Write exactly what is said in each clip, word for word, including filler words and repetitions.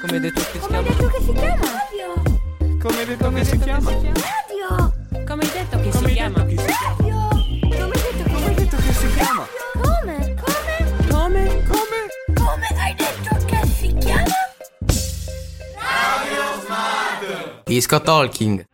Come hai detto che si Come hai chiama? detto che si chiama? Radio. Come hai detto che si chiama? Radio. Come hai detto che Come si hai chiama? detto che si chiama? Radio. Come hai detto Come hai detto che si chiama? Come? Come? Come? Come? Come hai detto che si chiama? Disco Talking.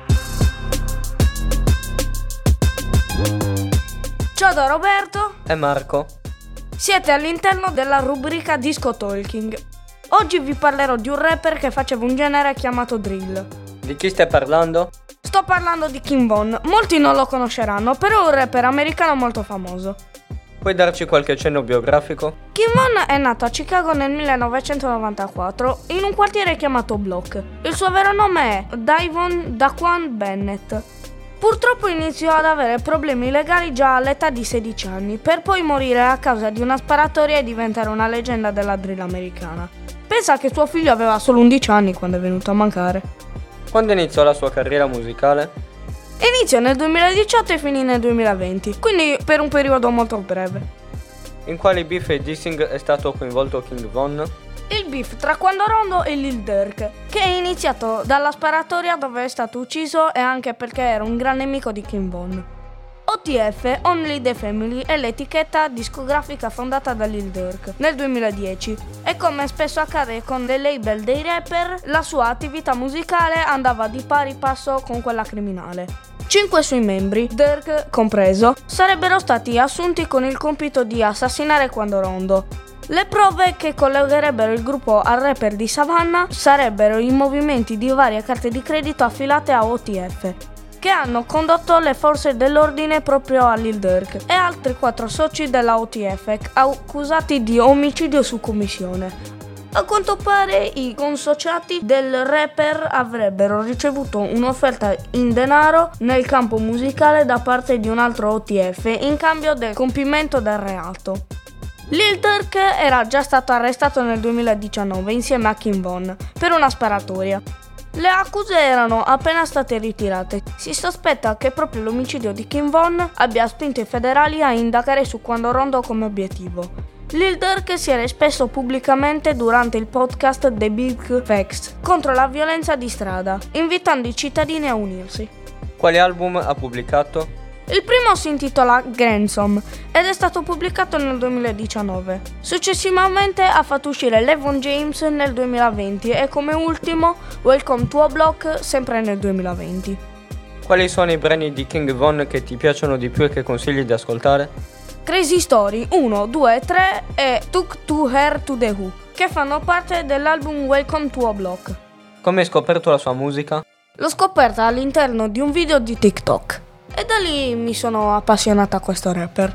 Ciao da Roberto, E Marco. siete all'interno della rubrica Disco Talking. Oggi vi parlerò di un rapper che faceva un genere chiamato drill. Di chi stai parlando? Sto parlando di King Von, molti non lo conosceranno, però è un rapper americano molto famoso. Puoi darci qualche cenno biografico? King Von è nato a Chicago nel millenovecentonovantaquattro in un quartiere chiamato Block. Il suo vero nome è Davon Daquan Bennett. Purtroppo iniziò ad avere problemi legali già all'età di sedici anni, per poi morire a causa di una sparatoria e diventare una leggenda della drill americana. Pensa che suo figlio aveva solo undici anni quando è venuto a mancare. Quando iniziò la sua carriera musicale? Iniziò nel duemiladiciotto e finì nel duemilaventi, quindi per un periodo molto breve. In quali beef e dissing è stato coinvolto King Von? Il beef tra Quando Rondo e Lil Durk, che è iniziato dalla sparatoria dove è stato ucciso e anche perché era un gran nemico di King Von. O T F, Only the Family, è l'etichetta discografica fondata da Lil Durk nel duemiladieci e come spesso accade con le label dei rapper, la sua attività musicale andava di pari passo con quella criminale. Cinque suoi membri, Durk compreso, sarebbero stati assunti con il compito di assassinare Quando Rondo. Le prove che collegherebbero il gruppo al rapper di Savannah sarebbero i movimenti di varie carte di credito affilate a O T F, che hanno condotto le forze dell'ordine proprio a Lil Durk e altri quattro soci della O T F accusati di omicidio su commissione. A quanto pare i consociati del rapper avrebbero ricevuto un'offerta in denaro nel campo musicale da parte di un altro O T F in cambio del compimento del reato. Lil Durk era già stato arrestato nel duemiladiciannove insieme a King Von per una sparatoria. Le accuse erano appena state ritirate. Si sospetta che proprio l'omicidio di King Von abbia spinto i federali a indagare su Quando Rondo come obiettivo. Lil Durk si era espresso pubblicamente durante il podcast The Big Facts contro la violenza di strada, invitando i cittadini a unirsi. Quali album ha pubblicato? Il primo si intitola Grandson ed è stato pubblicato nel duemiladiciannove. Successivamente ha fatto uscire Levon James nel duemilaventi e come ultimo Welcome to a Block sempre nel duemilaventi. Quali sono i brani di King Von che ti piacciono di più e che consigli di ascoltare? Crazy Story uno, due, tre e Took to Her to the Who, che fanno parte dell'album Welcome to a Block. Come hai scoperto la sua musica? L'ho scoperta all'interno di un video di TikTok e da lì mi sono appassionata a questo rapper.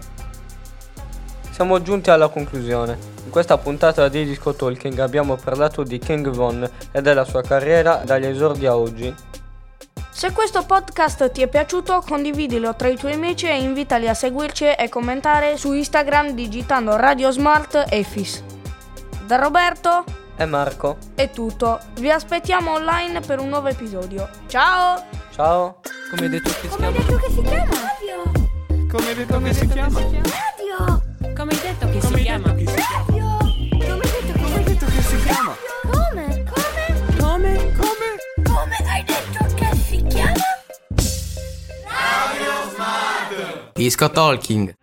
Siamo giunti alla conclusione. In questa puntata di Disco Talking abbiamo parlato di King Von e della sua carriera dagli esordi a oggi. Se questo podcast ti è piaciuto, condividilo tra i tuoi amici e invitali a seguirci e commentare su Instagram digitando Radio Smart e F I S. Da Roberto E Marco. è tutto. Vi aspettiamo online per un nuovo episodio. Ciao! Ciao. Come hai detto che si Come hai chiama? detto che si chiama? Radio. Come hai detto che si chiama? Radio. Come hai detto che si Come hai chiama? detto che si chiama? Radio. Come hai detto che Come hai detto che si chiama? Come? Come? Come? Come? Come hai detto che si chiama? Disco Talking.